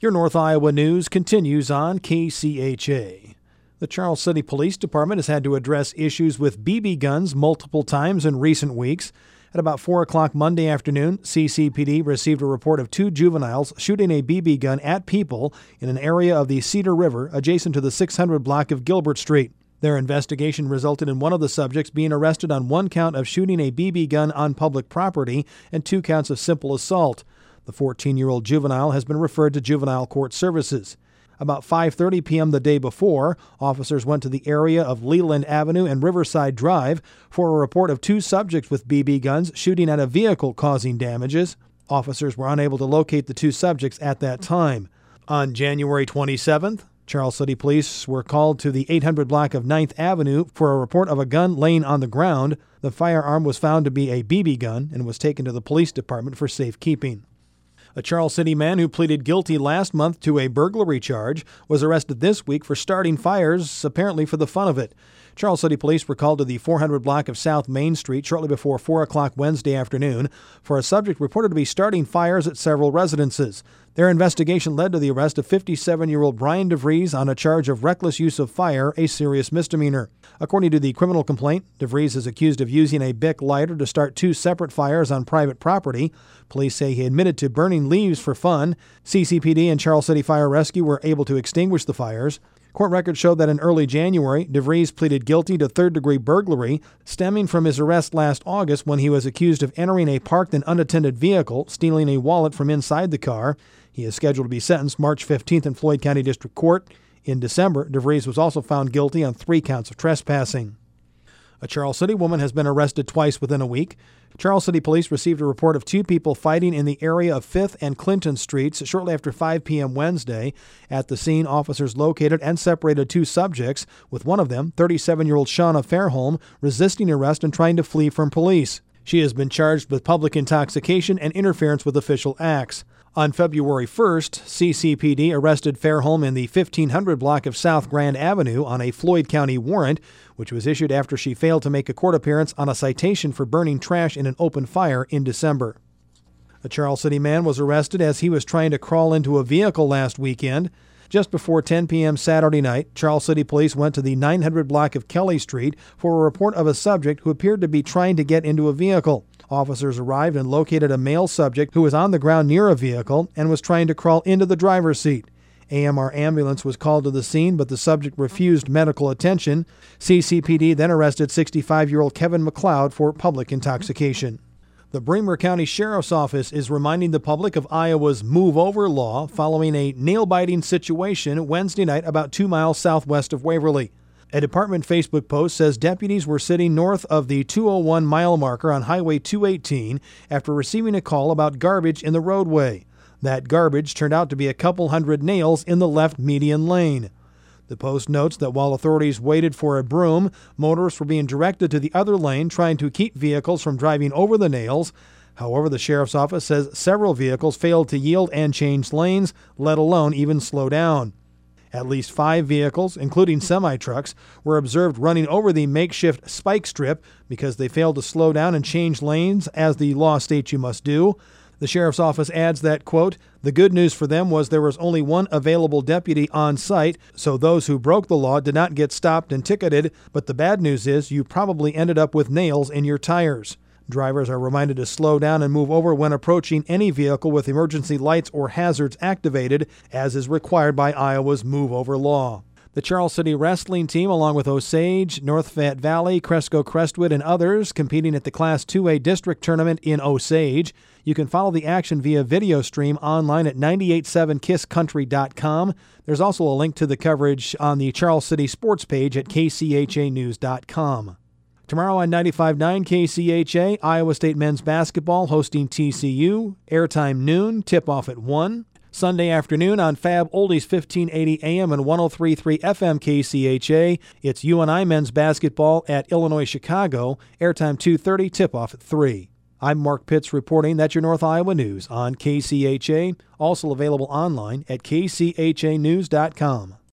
Your North Iowa news continues on KCHA. The Charles City Police Department has had to address issues with BB guns multiple times in recent weeks. At about 4 o'clock Monday afternoon, CCPD received a report of 2 juveniles shooting a BB gun at people in an area of the Cedar River adjacent to the 600 block of Gilbert Street. Their investigation resulted in one of the subjects being arrested on 1 count of shooting a BB gun on public property and 2 counts of simple assault. The 14-year-old juvenile has been referred to Juvenile Court Services. About 5:30 p.m. the day before, officers went to the area of Leland Avenue and Riverside Drive for a report of 2 subjects with BB guns shooting at a vehicle causing damages. Officers were unable to locate the 2 subjects at that time. On January 27th, Charles City Police were called to the 800 block of 9th Avenue for a report of a gun laying on the ground. The firearm was found to be a BB gun and was taken to the police department for safekeeping. A Charles City man who pleaded guilty last month to a burglary charge was arrested this week for starting fires, apparently for the fun of it. Charles City Police were called to the 400 block of South Main Street shortly before 4 o'clock Wednesday afternoon for a subject reported to be starting fires at several residences. Their investigation led to the arrest of 57-year-old Brian DeVries on a charge of reckless use of fire, a serious misdemeanor. According to the criminal complaint, DeVries is accused of using a Bic lighter to start 2 separate fires on private property. Police say he admitted to burning leaves for fun. CCPD and Charles City Fire Rescue were able to extinguish the fires. Court records show that in early January, DeVries pleaded guilty to third-degree burglary, stemming from his arrest last August when he was accused of entering a parked and unattended vehicle, stealing a wallet from inside the car. He is scheduled to be sentenced March 15th in Floyd County District Court. In December, DeVries was also found guilty on 3 counts of trespassing. A Charles City woman has been arrested twice within a week. Charles City Police received a report of 2 people fighting in the area of 5th and Clinton Streets shortly after 5 p.m. Wednesday. At the scene, officers located and separated 2 subjects, with one of them, 37-year-old Shauna Fairholm, resisting arrest and trying to flee from police. She has been charged with public intoxication and interference with official acts. On February 1st, CCPD arrested Fairholm in the 1500 block of South Grand Avenue on a Floyd County warrant, which was issued after she failed to make a court appearance on a citation for burning trash in an open fire in December. A Charles City man was arrested as he was trying to crawl into a vehicle last weekend. Just before 10 p.m. Saturday night, Charles City Police went to the 900 block of Kelly Street for a report of a subject who appeared to be trying to get into a vehicle. Officers arrived and located a male subject who was on the ground near a vehicle and was trying to crawl into the driver's seat. AMR ambulance was called to the scene, but the subject refused medical attention. CCPD then arrested 65-year-old Kevin McLeod for public intoxication. The Bremer County Sheriff's Office is reminding the public of Iowa's Move Over law following a nail-biting situation Wednesday night about 2 miles southwest of Waverly. A department Facebook post says deputies were sitting north of the 201 mile marker on Highway 218 after receiving a call about garbage in the roadway. That garbage turned out to be a couple hundred nails in the left median lane. The post notes that while authorities waited for a broom, motorists were being directed to the other lane trying to keep vehicles from driving over the nails. However, the sheriff's office says several vehicles failed to yield and change lanes, let alone even slow down. At least 5 vehicles, including semi-trucks, were observed running over the makeshift spike strip because they failed to slow down and change lanes as the law states you must do. The sheriff's office adds that, quote, "The good news for them was there was only one available deputy on site, so those who broke the law did not get stopped and ticketed, but the bad news is you probably ended up with nails in your tires." Drivers are reminded to slow down and move over when approaching any vehicle with emergency lights or hazards activated, as is required by Iowa's Move Over law. The Charles City wrestling team, along with Osage, North Fayette Valley, Cresco Crestwood, and others, competing at the Class 2A district tournament in Osage. You can follow the action via video stream online at 987kisscountry.com. There's also a link to the coverage on the Charles City sports page at kchanews.com. Tomorrow on 95.9 KCHA, Iowa State men's basketball hosting TCU. Airtime noon, tip-off at 1. Sunday afternoon on Fab Oldies 1580 AM and 103.3 FM KCHA, it's UNI men's basketball at Illinois Chicago. Airtime 2:30, tip-off at 3. I'm Mark Pitts reporting. That's your North Iowa News on KCHA, also available online at kchanews.com.